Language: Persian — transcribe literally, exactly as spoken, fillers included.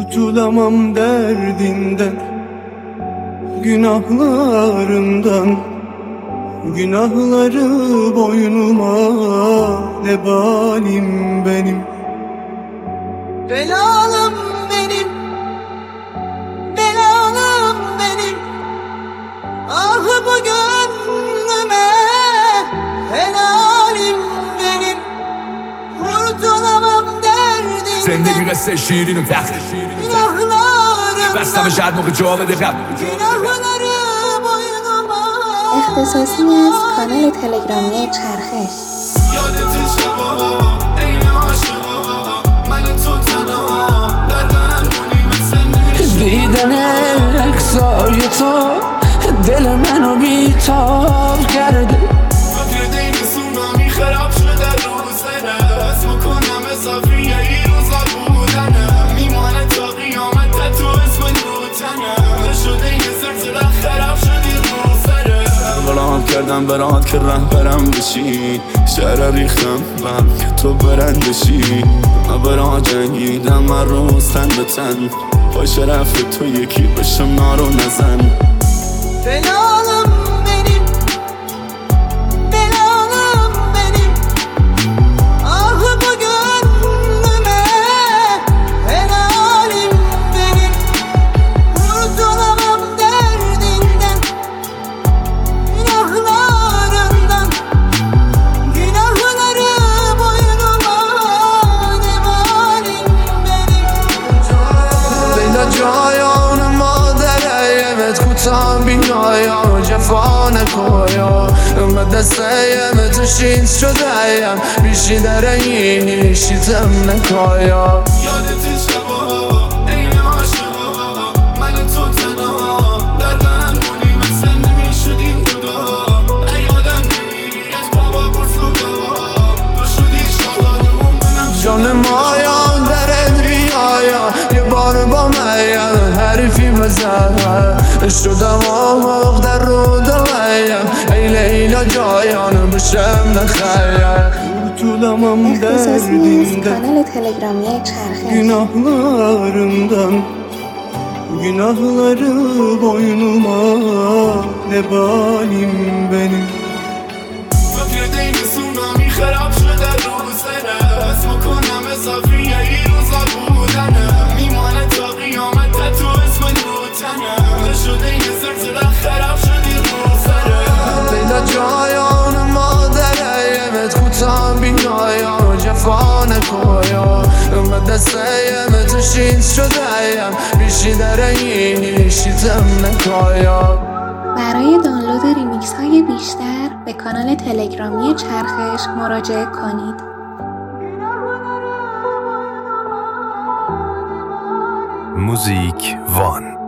Kurtulamam derdinden, günahlarımdan. Günahları boynuma lebalim benim. Belalım benim, belalım benim. Ah bu gönlüme helalim benim. Kurtulamam derdinden. Sen de biraz sen şiirinim tak. Günahlarımdan. Basta به شاید موقع جالب رفت. Günahları boynuma. اختصاصی از کانال تلگرامی چرخش. یادت شبا این عاشقا من تو تنها در درمونی مثل دیدن عکسای تو دل منو بیتاب کرده. فکر دین سونامی خراب شده رو سره اسم کنم اضافی یه روزا بودنه میمانه تا قیامت تو اسم نوتنه نشده این زلزله خراب شدی رو سره برام کردم برات که رهبرم بشی شعر ریختم بهم که تو برندشی من برا جنگیدم من روز تن به تن با شرف تو یکی بشم نارو نزن. Belalım benim, belalım benim. Ah bu gönlüme helalim benim. Kurtulamam derdinden, günahlarından. Günahları boynuma lebalim benim. لیلا جایان مادرهیمت کوتاه بینایا جفا نکایا من دستهیم تو شیز شدهیم بیشی در اینی شیزم نکایا یادت شبا این عاشقا من تو تنها در درمونی مثل نمیشدیم جدا ای آدم نمیری از بابا برسو بابا تو شدی شادمون منم جان مایا درت بیایا یه بار با میم حرفی بزن شدم آماق در رو دلیم ای لیلا جایان بشم نخیر. Kurtulamam اختصاصی از derdinden, کانال تلگرامی چرخش. günahlarımdan. Günahları boynuma lebalim benim. فکر دین سونامی خراب شده رو سره اسم کنم اضافی یه روزا بودنه میمانه تا قیامت تو اسم نوتنه نشده این زلزله خراب شدی رو سره لیلا جایان مادرهیمت کوتاه بینایا جفا نکایا من دستهیم تو شیز شدهیم بیشی در اینی شیزم نکایا. برای دانلود ریمیکس های بیشتر به کانال تلگرامی چرخش مراجعه کنید. موزیک وان.